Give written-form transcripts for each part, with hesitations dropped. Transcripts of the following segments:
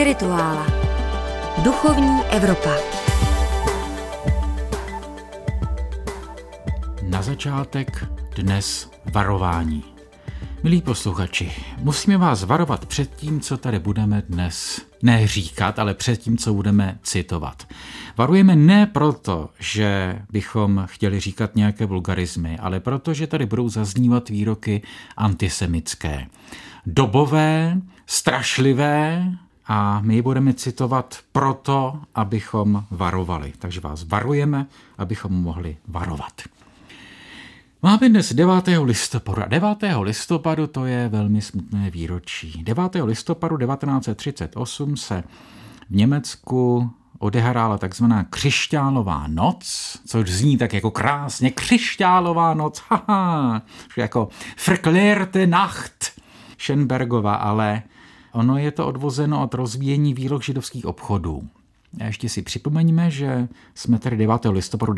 Spirituála. Duchovní Evropa. Na začátek dnes varování. Milí posluchači, musíme vás varovat před tím, co tady budeme dnes ne říkat, ale před tím, co budeme citovat. Varujeme ne proto, že bychom chtěli říkat nějaké vulgarizmy, ale proto, že tady budou zaznívat výroky antisemitské. Dobové, strašlivé a my je budeme citovat proto, abychom varovali. Takže vás varujeme, abychom mohli varovat. Máme dnes 9. listopadu. A 9. listopadu to je velmi smutné výročí. 9. listopadu 1938 se v Německu odehrála takzvaná křišťálová noc, což zní tak jako krásně, křišťálová noc, haha, jako verklärte Nacht Schönbergova, ale ono je to odvozeno od rozvíjení výloh židovských obchodů. A ještě si připomeňme, že jsme tady 9. listopadu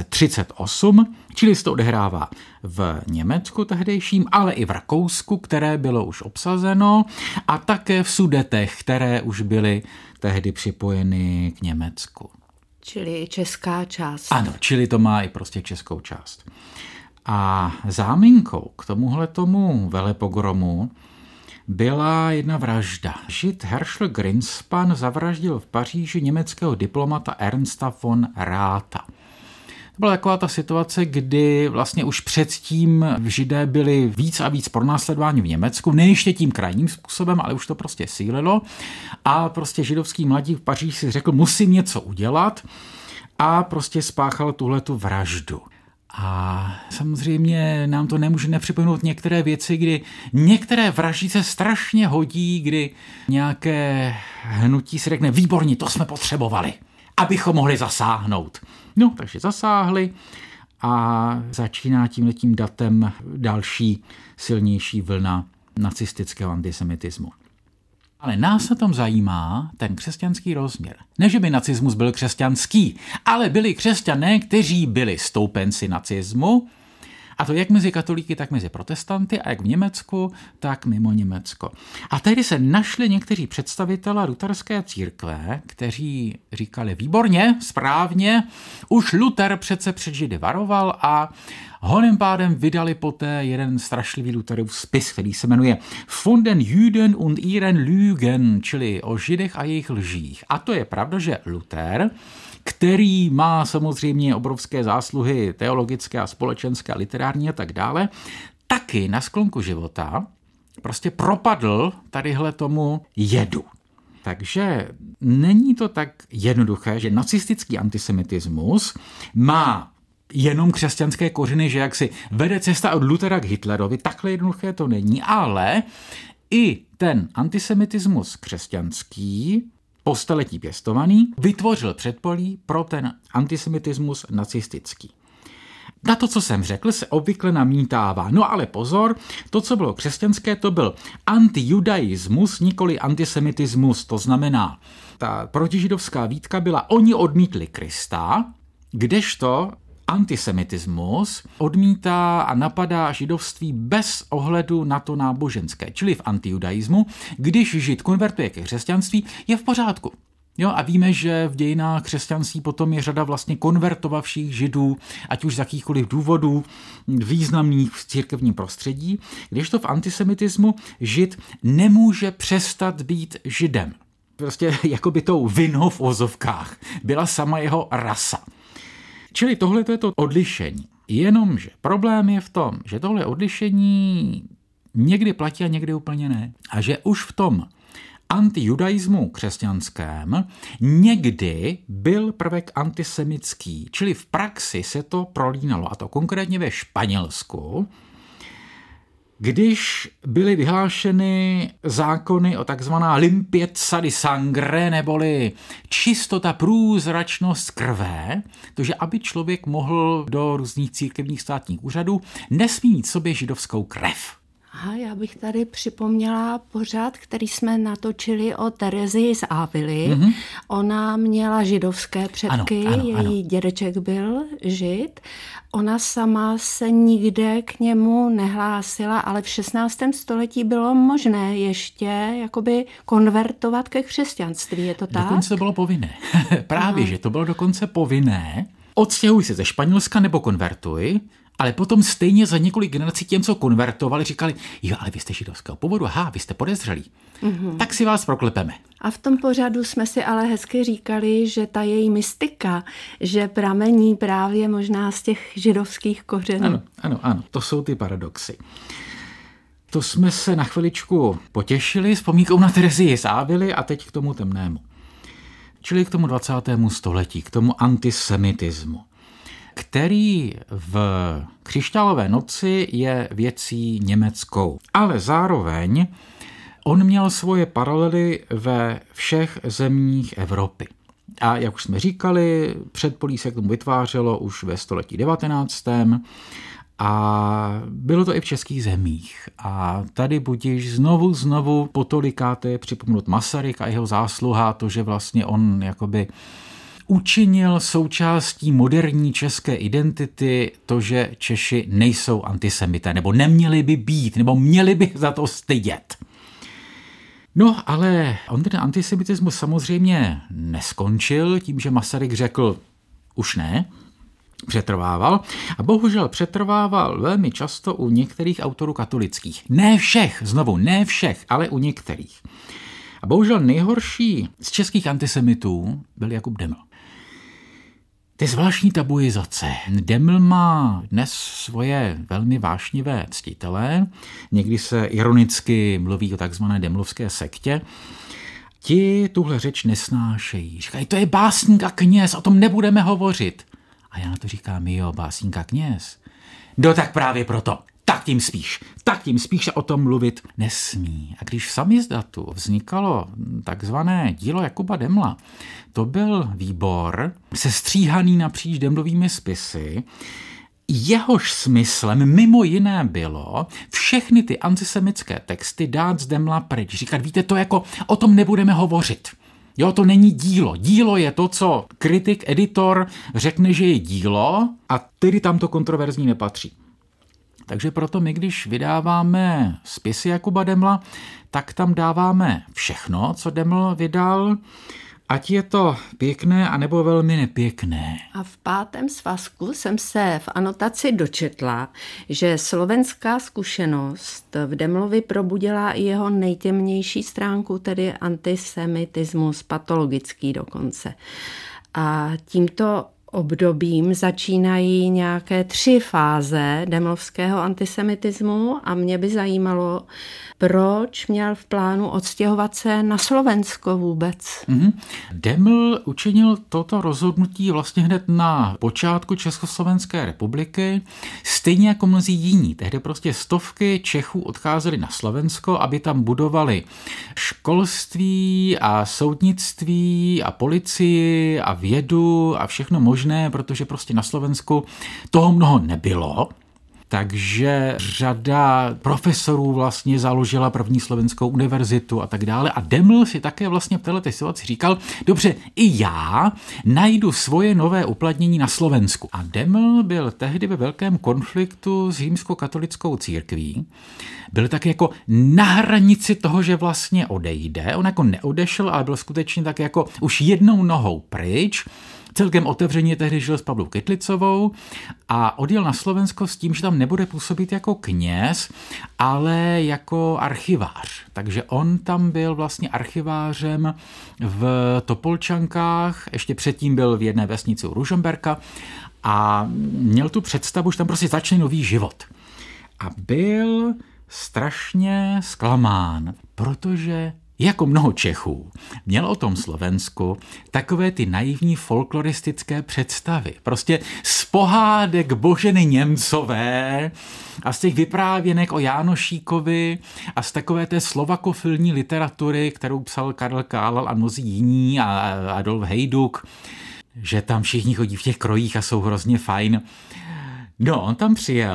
1938, čili se to odehrává v Německu tehdejším, ale i v Rakousku, které bylo už obsazeno, a také v Sudetech, které už byly tehdy připojeny k Německu. Čili česká část. Ano, čili to má i prostě českou část. A záminkou k tomuhletomu velepogromu byla jedna vražda. Žid Herschel Greenspan zavraždil v Paříži německého diplomata Ernsta von Ratha. To byla taková ta situace, kdy vlastně už předtím Židé byli víc a víc pronásledováni v Německu, ne ještě tím krajním způsobem, ale už to prostě sílilo. A prostě židovský mladík v Paříži si řekl, musím něco udělat, a prostě spáchal tuhletu vraždu. A samozřejmě nám to nemůže nepřipomenout některé věci, kdy některé vraždy se strašně hodí, kdy nějaké hnutí si řekne, výborně, to jsme potřebovali, abychom mohli zasáhnout. No, takže zasáhli a začíná tímhletím datem další silnější vlna nacistického antisemitismu. Ale nás na tom zajímá ten křesťanský rozměr. Ne, že by nacismus byl křesťanský, ale byli křesťané, kteří byli stoupenci nacismu, a to jak mezi katolíky, tak mezi protestanty, a jak v Německu, tak mimo Německo. A tehdy se našli někteří představitelé lutherské církve, kteří říkali, výborně, správně, už Luther přece před Židy varoval, a honem pádem vydali poté jeden strašlivý Lutherův spis, který se jmenuje Von den Juden und ihren Lügen, čili o Židech a jejich lžích. A to je pravda, že Luther, který má samozřejmě obrovské zásluhy teologické a společenské a literární a tak dále, taky na sklonku života prostě propadl tadyhle tomu jedu. Takže není to tak jednoduché, že nacistický antisemitismus má jenom křesťanské kořeny, že jak si vede cesta od Luthera k Hitlerovi, takhle jednoduché to není, ale i ten antisemitismus křesťanský, po staletí pěstovaný, vytvořil předpolí pro ten antisemitismus nacistický. Na to, co jsem řekl, se obvykle namítává. No ale pozor, to, co bylo křesťanské, to byl antijudaismus, nikoli antisemitismus. To znamená, ta protižidovská výtka byla, oni odmítli Krista, kdežto antisemitismus odmítá a napadá židovství bez ohledu na to náboženské. Čili v antijudaismu, když žid konvertuje ke křesťanství, je v pořádku. Jo, a víme, že v dějinách křesťanství potom je řada vlastně konvertovavších židů, ať už z jakýchkoliv důvodů významných v církevním prostředí, kdežto v antisemitismu žid nemůže přestat být židem. Prostě jako by tou vinou v ozovkách byla sama jeho rasa. Čili tohle je to odlišení. Jenomže problém je v tom, že tohle odlišení někdy platí a někdy úplně ne. A že už v tom antijudaismu křesťanském někdy byl prvek antisemitský, čili v praxi se to prolínalo, a to konkrétně ve Španělsku, když byly vyhlášeny zákony o takzvaná limpieza de sangre, neboli čistota, průzračnost krve, takže aby člověk mohl do různých církevních státních úřadů, nesmí mít v sobě židovskou krev. Aha, já bych tady připomněla pořad, který jsme natočili o Terezii z Avily. Mm-hmm. Ona měla židovské předky, její dědeček byl žid. Ona sama se nikde k němu nehlásila, ale v 16. století bylo možné ještě jakoby konvertovat ke křesťanství, je to tak? Dokonce to bylo povinné. Právě, že to bylo dokonce povinné. Odstěhuj se ze Španělska nebo konvertuj, ale potom stejně za několik generací těm, co konvertovali, říkali, jo, ale vy jste židovského původu, vy jste podezřelí. Mm-hmm. Tak si vás proklepeme. A v tom pořadu jsme si ale hezky říkali, že ta její mystika, že pramení právě možná z těch židovských kořenů. Ano, to jsou ty paradoxy. To jsme se na chviličku potěšili vzpomínkou na Terezii z Avily a teď k tomu temnému. Čili k tomu 20. století, k tomu antisemitismu, který v křišťálové noci je věcí německou. Ale zároveň on měl svoje paralely ve všech zemích Evropy. A jak už jsme říkali, předpolí se k tomu vytvářelo už ve století 19. A bylo to i v českých zemích. A tady budíš znovu potolikáte připomenout Masaryk a jeho zásluha, to, že vlastně on jakoby učinil součástí moderní české identity to, že Češi nejsou antisemité, nebo neměli by být, nebo měli by za to stydět. No, ale on ten antisemitismus samozřejmě neskončil tím, že Masaryk řekl, už ne, přetrvával. A bohužel přetrvával velmi často u některých autorů katolických. Ne všech, ale u některých. A bohužel nejhorší z českých antisemitů byl Jakub Deml. Ty zvláštní tabuizace. Deml má dnes svoje velmi vášnivé ctitele. Někdy se ironicky mluví o takzvané demlovské sektě. Ti tuhle řeč nesnášejí. Říkají, to je básník a kněz, o tom nebudeme hovořit. A já na to říkám, jo, básník a kněz. No tak právě proto. Tak tím spíš se o tom mluvit nesmí. A když v samizdatu vznikalo takzvané dílo Jakuba Demla, to byl výbor sestříhaný napříč demlovými spisy, jehož smyslem mimo jiné bylo všechny ty antisemitské texty dát z Demla pryč. Říkat, víte, to jako o tom nebudeme hovořit. Jo, to není dílo. Dílo je to, co kritik, editor řekne, že je dílo a tedy tam to kontroverzní nepatří. Takže proto my, když vydáváme spisy Jakuba Demla, tak tam dáváme všechno, co Deml vydal, ať je to pěkné, anebo velmi nepěkné. A v 5. svazku jsem se v anotaci dočetla, že slovenská zkušenost v Demlovi probudila i jeho nejtemnější stránku, tedy antisemitismus, patologický dokonce. A tímto obdobím začínají nějaké 3 fáze demlovského antisemitismu a mě by zajímalo, proč měl v plánu odstěhovat se na Slovensko vůbec. Deml učinil toto rozhodnutí vlastně hned na počátku Československé republiky, stejně jako mnozí jiní. Tehdy prostě stovky Čechů odcházely na Slovensko, aby tam budovali školství a soudnictví a policii a vědu a všechno možné, protože prostě na Slovensku toho mnoho nebylo. Takže řada profesorů vlastně založila první slovenskou univerzitu a tak dále. A Deml si také vlastně v této situaci říkal, dobře, i já najdu svoje nové uplatnění na Slovensku. A Deml byl tehdy ve velkém konfliktu s římskokatolickou církví. Byl tak jako na hranici toho, že vlastně odejde. On jako neodešel, ale byl skutečně tak jako už jednou nohou pryč. Celkem otevřeně tehdy žil s Pavlou Kytlicovou a odjel na Slovensko s tím, že tam nebude působit jako kněz, ale jako archivář. Takže on tam byl vlastně archivářem v Topolčankách, ještě předtím byl v jedné vesnici u Ružomberka a měl tu představu, že tam prostě začne nový život. A byl strašně zklamán, protože jako mnoho Čechů měl o tom Slovensku takové ty naivní folkloristické představy. Prostě z pohádek Boženy Němcové a z těch vyprávěnek o Jánošíkovi a z takové té slovakofilní literatury, kterou psal Karel Kálal a mnozí jiní a Adolf Hejduk, že tam všichni chodí v těch krojích a jsou hrozně fajn. No, on tam přijel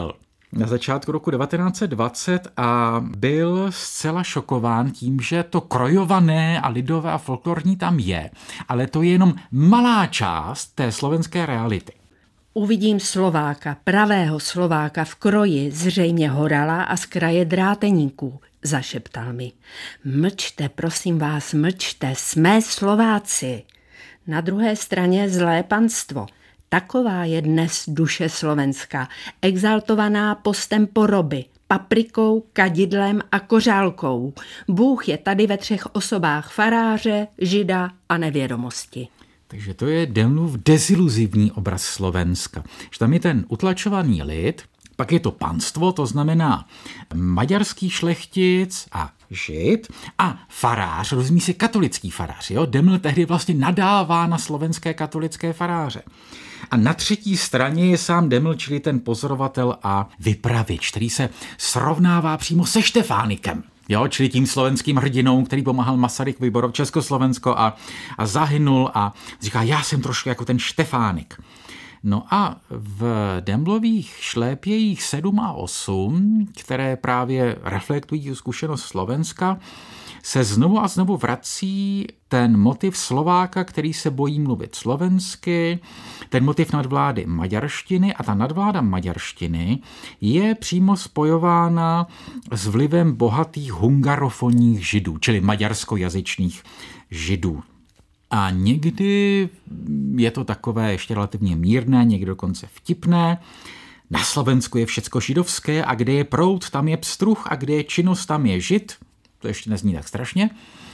na začátku roku 1920 a byl zcela šokován tím, že to krojované a lidové a folklorní tam je, ale to je jenom malá část té slovenské reality. Uvidím Slováka, pravého Slováka v kroji, zřejmě horala a z kraje dráteníků, zašeptal mi. Mlčte, prosím vás, mlčte, jsme Slováci. Na druhé straně zlé panstvo. Taková je dnes duše Slovenska, exaltovaná postem poroby, paprikou, kadidlem a kořálkou. Bůh je tady ve 3 osobách: faráře, žida a nevědomosti. Takže to je Demlův deziluzivní obraz Slovenska. Že tam je ten utlačovaný lid, pak je to panstvo, to znamená maďarský šlechtic a žid a farář, rozumí si katolický farář. Jo? Deml tehdy vlastně nadává na slovenské katolické faráře. A na třetí straně je sám Deml, čili ten pozorovatel a vypravič, který se srovnává přímo se Štefánikem. Jo, čili tím slovenským hrdinou, který pomáhal Masaryk vyborovat Československo a zahynul a říká, já jsem trošku jako ten Štefánik. No a v Demlových šlépějích 7 a 8, které právě reflektují zkušenost Slovenska, se znovu a znovu vrací ten motiv Slováka, který se bojí mluvit slovensky, ten motiv nadvlády maďarštiny, a ta nadvláda maďarštiny je přímo spojována s vlivem bohatých hungarofonních židů, čili maďarskojazyčných židů. A někdy je to takové ještě relativně mírné, někdy dokonce vtipné. Na Slovensku je všecko židovské a kde je proud, tam je pstruh a kde je činnost, tam je žid. To ještě nezní tak strašně.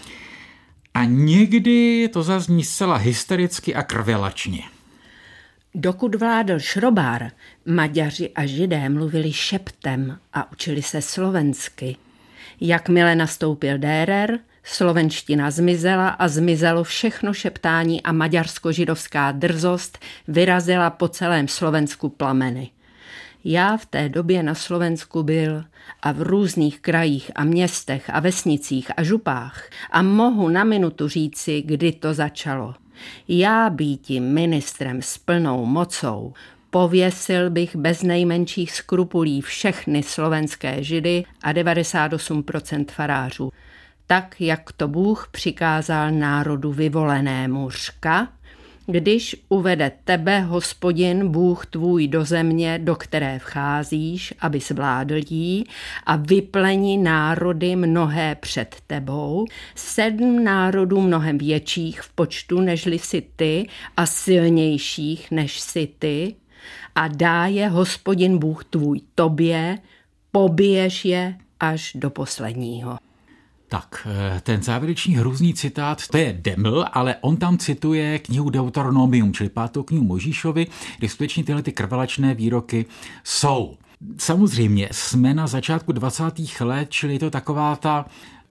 A někdy to zazní zcela hystericky a krvelačně. Dokud vládl Šrobár, Maďaři a Židé mluvili šeptem a učili se slovensky. Jakmile nastoupil Dürer, slovenština zmizela a zmizelo všechno šeptání a maďarsko-židovská drzost vyrazila po celém Slovensku plameny. Já v té době na Slovensku byl a v různých krajích a městech a vesnicích a župách a mohu na minutu říci, kdy to začalo. Já býti ministrem s plnou mocou, pověsil bych bez nejmenších skrupulí všechny slovenské židy a 98% farářů. Tak, jak to Bůh přikázal národu vyvolenému, řka, když uvede tebe, Hospodin, Bůh tvůj, do země, do které vcházíš, abys vládl jí, a vyplení národy mnohé před tebou, 7 národů mnohem větších v počtu, nežli si ty, a silnějších, než si ty, a dá je Hospodin Bůh tvůj tobě, pobiješ je až do posledního. Tak, ten závěrečný hrůzný citát, to je Deml, ale on tam cituje knihu Deuteronomium, čili 5. knihu Mojžíšovi, kde skutečně tyhle ty krvelačné výroky jsou. Samozřejmě jsme na začátku 20. let, čili je to taková ta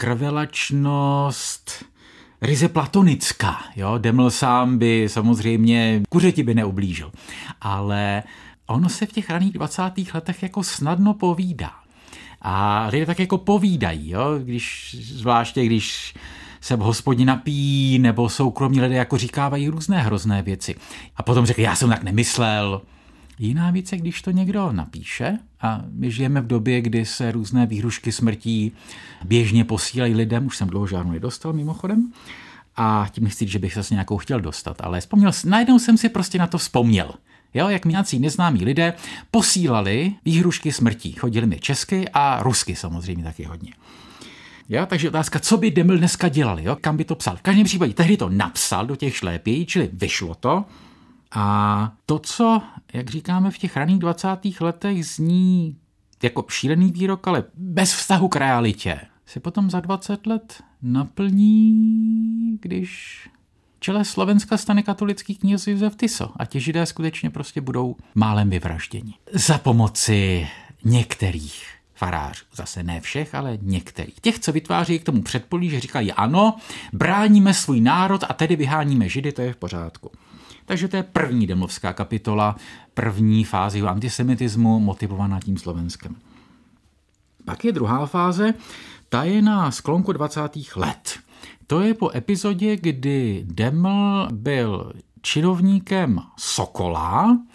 krvelačnost ryze platonická. Jo? Deml sám by samozřejmě kuřeti by neublížil, ale ono se v těch raných 20. letech jako snadno povídá. A lidé tak jako povídají, jo? Zvláště když se v hospodě napíjí, nebo soukromí lidé jako říkávají různé hrozné věci. A potom řekl, já jsem tak nemyslel. Jiná věc je, když to někdo napíše, a my žijeme v době, kdy se různé výhrušky smrtí běžně posílají lidem, už jsem dlouho žádnou nedostal mimochodem, a tím nechci, že bych se nějakou chtěl dostat, ale najednou jsem si prostě na to vzpomněl. Jo, jak mi nějací neznámí lidé posílali výhrušky smrtí. Chodili mi česky a rusky samozřejmě taky hodně. Jo, takže otázka, co by Deml dneska dělali, jo? Kam by to psal? V každém případě tehdy to napsal do těch šlépějí, čili vyšlo to. A to, co, jak říkáme, v těch raných 20. letech zní jako šílený výrok, ale bez vztahu k realitě, se potom za 20 let naplní, když čele Slovenska stane katolický kněz Josef Tiso a ti Židé skutečně prostě budou málem vyvražděni. Za pomoci některých farářů, zase ne všech, ale některých. Těch, co vytváří k tomu předpolí, že říkají ano, bráníme svůj národ a tedy vyháníme Židy, to je v pořádku. Takže to je první demlovská kapitola, první fáze antisemitismu motivovaná tím Slovenskem. Pak je druhá fáze, ta je na sklonku 20. let. To je po epizodě, kdy Deml byl činovníkem Sokola,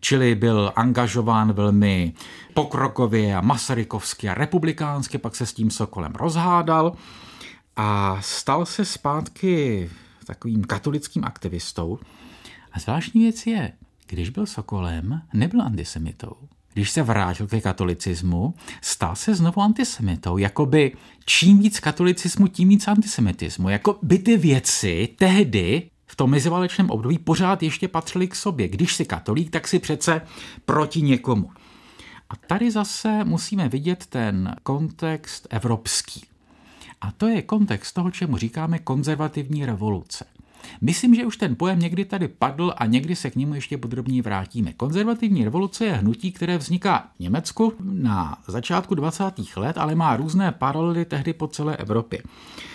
čili byl angažován velmi pokrokově a masarykovsky a republikánsky, pak se s tím Sokolem rozhádal a stal se zpátky takovým katolickým aktivistou. A zvláštní věc je, když byl Sokolem, nebyl antisemitou. Když se vrátil ke katolicismu, stal se znovu antisemitou. Jakoby čím víc katolicismu, tím víc antisemitismu. Jakoby ty věci tehdy v tom meziválečném období pořád ještě patřily k sobě. Když jsi katolík, tak si přece proti někomu. A tady zase musíme vidět ten kontext evropský. A to je kontext toho, čemu říkáme konzervativní revoluce. Myslím, že už ten pojem někdy tady padl a někdy se k němu ještě podrobněji vrátíme. Konzervativní revoluce je hnutí, které vzniká v Německu na začátku 20. let, ale má různé paralely tehdy po celé Evropě.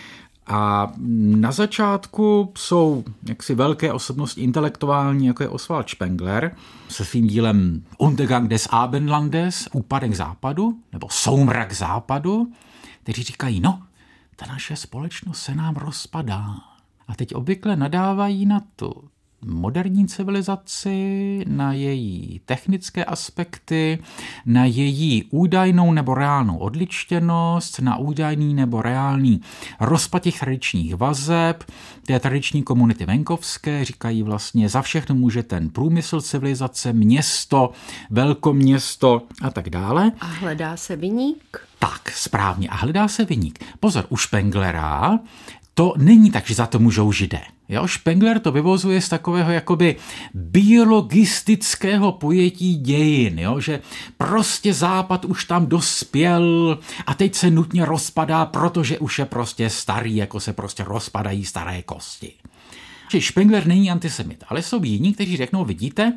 A na začátku jsou jaksi velké osobnosti intelektuální, jako je Oswald Spengler, se svým dílem Untergang des Abendlandes, úpadek západu, nebo soumrak západu, kteří říkají, no, ta naše společnost se nám rozpadá. A teď obvykle nadávají na tu moderní civilizaci, na její technické aspekty, na její údajnou nebo reálnou odličtěnost, na údajný nebo reálný rozpad těch tradičních vazeb, té tradiční komunity venkovské, říkají vlastně za všechno může ten průmysl civilizace, město, velkoměsto a tak dále. A hledá se viník? Tak, správně. A hledá se viník. Pozor, u Spenglera to není tak, že za to můžou Židé. Jo? Spengler to vyvozuje z takového jakoby biologistického pojetí dějin, jo? Že prostě Západ už tam dospěl a teď se nutně rozpadá, protože už je prostě starý, jako se prostě rozpadají staré kosti. Že Spengler není antisemit, ale jsou jiní, kteří řeknou, vidíte,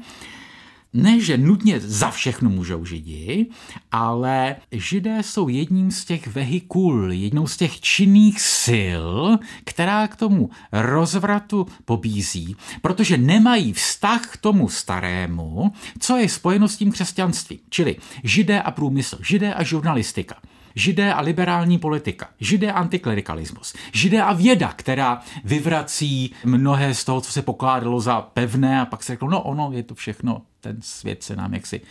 ne, že nutně za všechno můžou Židi, ale Židé jsou jedním z těch vehikul, jednou z těch činných sil, která k tomu rozvratu pobízí, protože nemají vztah k tomu starému, co je spojeno s tím křesťanstvím, čili Židé a průmysl, Židé a žurnalistika. Židé a liberální politika, Židé a antiklerikalismus, Židé a věda, která vyvrací mnohé z toho, co se pokládalo za pevné a pak se řeklo, no ono je to všechno, ten svět se nám jaksi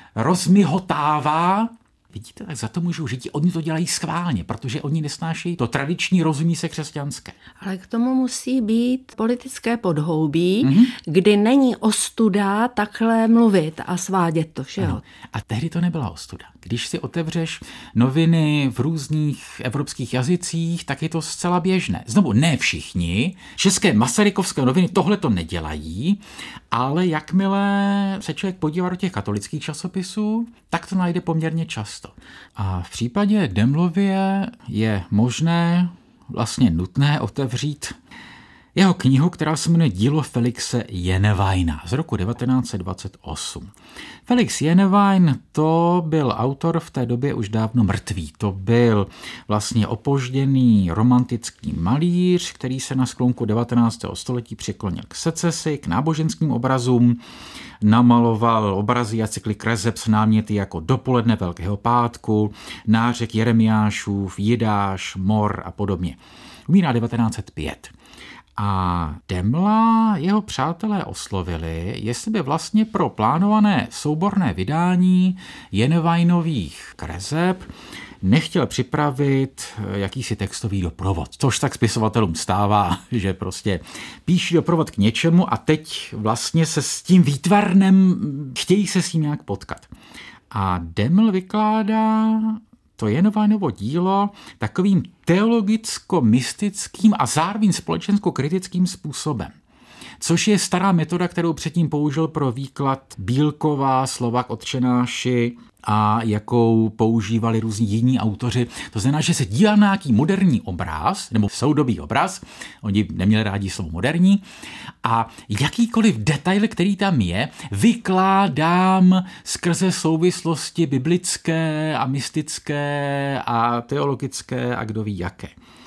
rozmihotává. Vidíte, tak za to můžou Židi, oni to dělají schválně, protože oni nesnášejí to tradiční, rozumí se křesťanské. Ale k tomu musí být politické podhoubí, kdy není ostuda takhle mluvit a svádět to, že jo? A tehdy to nebyla ostuda. Když si otevřeš noviny v různých evropských jazycích, tak je to zcela běžné. Znovu, ne všichni. České masarykovské noviny tohle to nedělají, ale jakmile se člověk podívá do těch katolických časopisů, tak to najde poměrně často. A v případě Demlovie je možné, vlastně nutné otevřít jeho knihu, která se jmenuje Dílo Felixe Jenneweina z roku 1928. Felix Jennewein to byl autor v té době už dávno mrtvý. To byl vlastně opožděný romantický malíř, který se na sklonku 19. století přiklonil k secesi, k náboženským obrazům, namaloval obrazy a cykly kreseb s náměty jako Dopoledne Velkého pátku, Nářek Jeremiášův, Jidáš, Mor a podobně. Umírá 1905. A Demla jeho přátelé oslovili, jestli by vlastně pro plánované souborné vydání Jenneweinových kreseb nechtěl připravit jakýsi textový doprovod. Což tak spisovatelům stává, že prostě píší doprovod k něčemu a teď vlastně se s tím výtvarnem chtějí se s tím nějak potkat. A Deml vykládá to Jenneweinovo dílo takovým teologicko-mystickým a zároveň společensko-kritickým způsobem. Což je stará metoda, kterou předtím použil pro výklad Bílkova slova k Otčenáši a jakou používali různí jiní autoři. To znamená, že se dívám na nějaký moderní obraz, nebo soudobý obraz, oni neměli rádi slovo moderní, a jakýkoliv detail, který tam je, vykládám skrze souvislosti biblické a mystické a teologické a kdo ví jaké.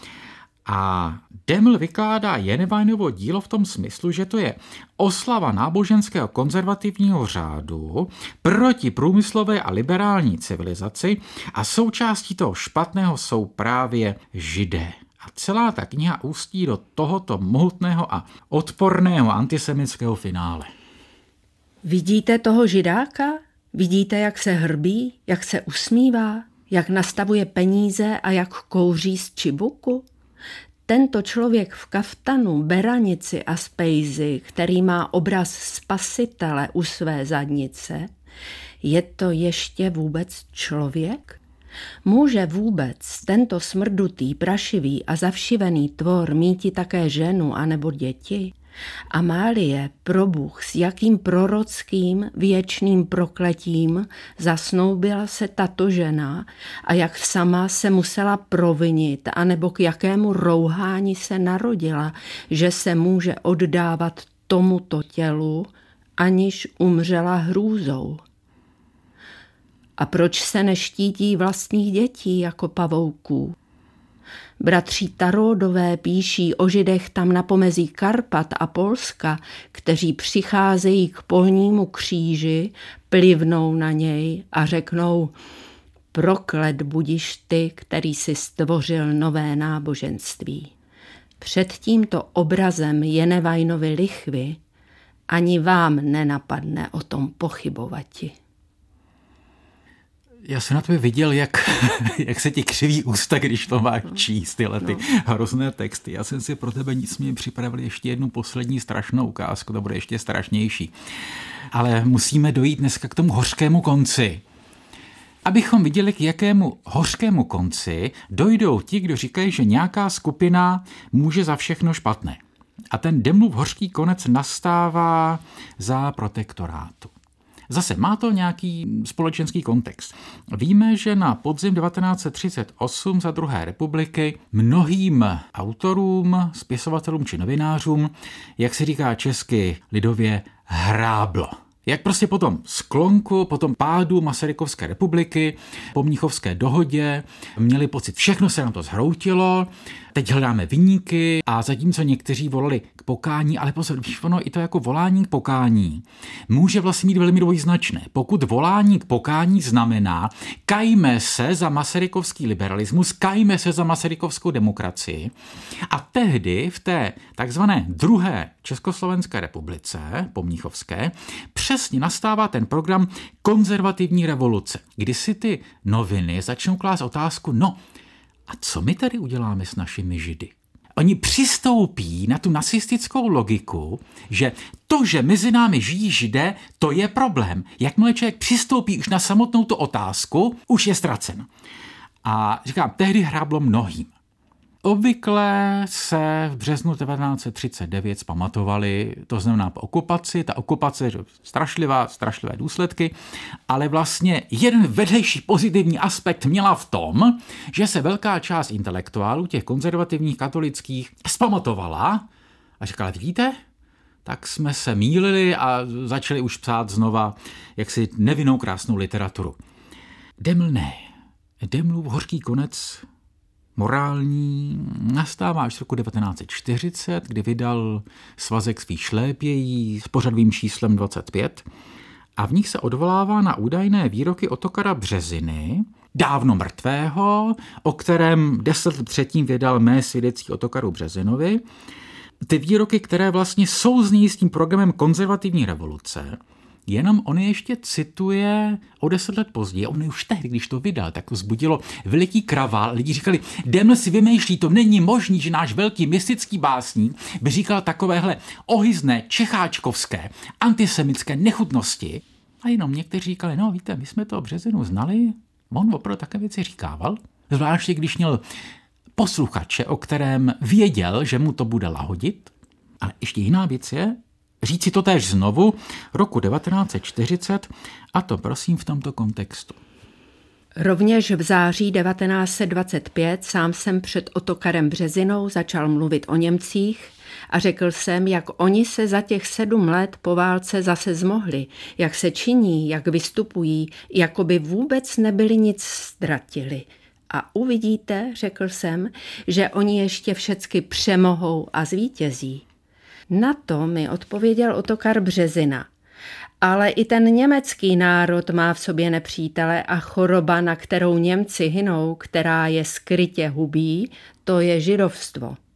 A Deml vykládá Jenneweinovo dílo v tom smyslu, že to je oslava náboženského konzervativního řádu proti průmyslové a liberální civilizaci a součástí toho špatného jsou právě Židé. A celá ta kniha ústí do tohoto mohutného a odporného antisemitského finále. Vidíte toho Židáka? Vidíte, jak se hrbí, jak se usmívá, jak nastavuje peníze a jak kouří z čibuku? Tento člověk v kaftanu, beranici a spejzi, který má obraz spasitele u své zadnice, je to ještě vůbec člověk? Může vůbec tento smrdutý, prašivý a zavšivený tvor míti také ženu anebo děti? A má-li je probůh s jakým prorockým věčným prokletím zasnoubila se tato žena a jak sama se musela provinit, anebo k jakému rouhání se narodila, že se může oddávat tomuto tělu, aniž umřela hrůzou. A proč se neštítí vlastních dětí jako pavouků? Bratři Taródové píší o Židech tam na pomezí Karpat a Polska, kteří přicházejí k polnímu kříži, plivnou na něj a řeknou: proklet budiš ty, který si stvořil nové náboženství. Před tímto obrazem Jenevajnovy lichvy ani vám nenapadne o tom pochybovati. Já jsem na tebe viděl, jak se ti křiví ústa, když to máš číst, tyhle ty hrozné texty. Já jsem si pro tebe nicméně připravil ještě jednu poslední strašnou ukázku, to bude ještě strašnější. Ale musíme dojít dneska k tomu hořkému konci. Abychom viděli, k jakému hořkému konci dojdou ti, kdo říkají, že nějaká skupina může za všechno špatné. A ten Demlův hořký konec nastává za protektorátu. Zase má to nějaký společenský kontext. Víme, že na podzim 1938 za druhé republiky mnohým autorům, spisovatelům či novinářům, jak se říká česky lidově, hráblo. Jak prostě po tom sklonku, po tom pádu Masarykovské republiky, po Mnichovské dohodě, měli pocit, všechno se nám to zhroutilo, teď hledáme viníky a zatímco někteří volali k pokání, ale pozor, ono i to jako volání k pokání může vlastně mít velmi dvojznačné. Pokud volání k pokání znamená kajme se za masarykovský liberalismus, kajme se za masarykovskou demokracii a tehdy v té takzvané druhé Československé republice, po Mnichovské, přesně nastává ten program konzervativní revoluce, kdy si ty noviny začnou klást otázku, no a co my tady uděláme s našimi Židy? Oni přistoupí na tu nacistickou logiku, že to, že mezi námi žijí Židé, to je problém. Jakmile člověk přistoupí už na samotnou tu otázku, už je ztracen. A říkám, tehdy hráblo mnohým. Obvykle se v březnu 1939 zpamatovali, to znamená po okupaci, ta okupace je strašlivé důsledky, ale vlastně jeden vedlejší pozitivní aspekt měla v tom, že se velká část intelektuálů, těch konzervativních katolických, zpamatovala a říkala, vidíte, tak jsme se mýlili a začali už psát znova jaksi nevinnou krásnou literaturu. Deml ne. Demlův hořký konec morální nastává až z roku 1940, kdy vydal svazek svých šlépějí s pořadovým číslem 25 a v nich se odvolává na údajné výroky Ottokara Březiny, dávno mrtvého, o kterém 10 let předtím vydal mé svědectví Ottokaru Březinovi. Ty výroky, které vlastně souzní s tím programem konzervativní revoluce, jenom on ještě cituje o 10 let později. On už tehdy, když to vydal, tak to vzbudilo veliký kravál. Lidi říkali, Deml si vymýšlí, to není možný, že náš velký mystický básník by říkal takovéhle ohyzné, čecháčkovské, antisemické nechutnosti. A jenom někteří říkali, no víte, my jsme to Březinu znali, on opravdu také věci říkával. Zvláště když měl posluchače, o kterém věděl, že mu to bude lahodit. Ale ještě jiná věc je, říci to též znovu roku 1940 a to prosím v tomto kontextu. Rovněž v září 1925 sám jsem před Ottokarem Březinou začal mluvit o Němcích a řekl jsem, jak oni se za těch 7 let po válce zase zmohli, jak se činí, jak vystupují, jako by vůbec nebyli nic ztratili. A uvidíte, řekl jsem, že oni ještě všecky přemohou a zvítězí. Na to mi odpověděl Ottokar Březina. Ale i ten německý národ má v sobě nepřítele a choroba, na kterou Němci hynou, která je skrytě hubí, to je židovstvo.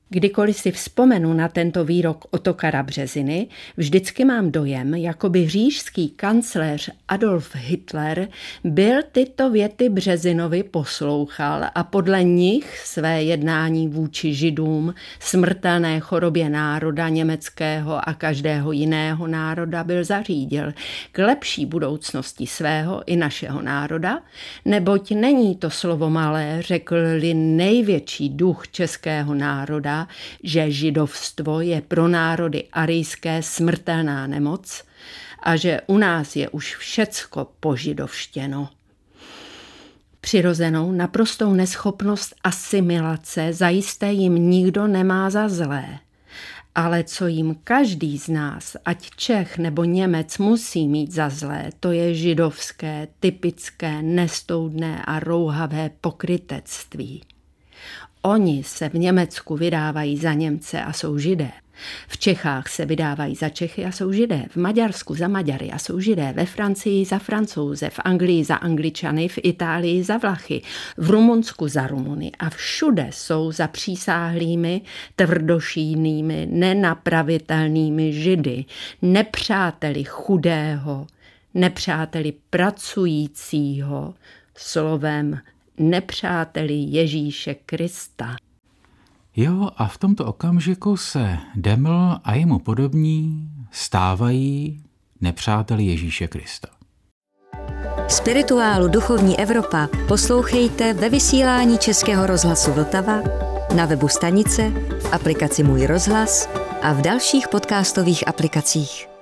Kdykoliv si vzpomenu na tento výrok Ottokara Březiny, vždycky mám dojem, jako by říšský kancléř Adolf Hitler byl tyto věty Březinovi poslouchal a podle nich své jednání vůči Židům, smrtelné chorobě národa německého a každého jiného národa byl zařídil k lepší budoucnosti svého i našeho národa, neboť není to slovo malé, řekl-li největší duch českého národa, že židovstvo je pro národy arijské smrtelná nemoc a že u nás je už všecko požidovštěno. Přirozenou naprostou neschopnost asimilace zajisté jim nikdo nemá za zlé. Ale co jim každý z nás, ať Čech nebo Němec, musí mít za zlé, to je židovské, typické, nestoudné a rouhavé pokrytectví. Oni se v Německu vydávají za Němce a jsou Židé. V Čechách se vydávají za Čechy a jsou Židé. V Maďarsku za Maďary a jsou Židé. Ve Francii za Francouze. V Anglii za Angličany. V Itálii za Vlachy. V Rumunsku za Rumuny. A všude jsou zapřísáhlými, tvrdošínými, nenapravitelnými Židy. Nepřáteli chudého, nepřáteli pracujícího, slovem nepřáteli Ježíše Krista. Jo, a v tomto okamžiku se Deml a jemu podobní stávají nepřáteli Ježíše Krista. Spirituálu Duchovní Evropa poslouchejte ve vysílání Českého rozhlasu Vltava, na webu stanice, v aplikaci Můj rozhlas a v dalších podcastových aplikacích.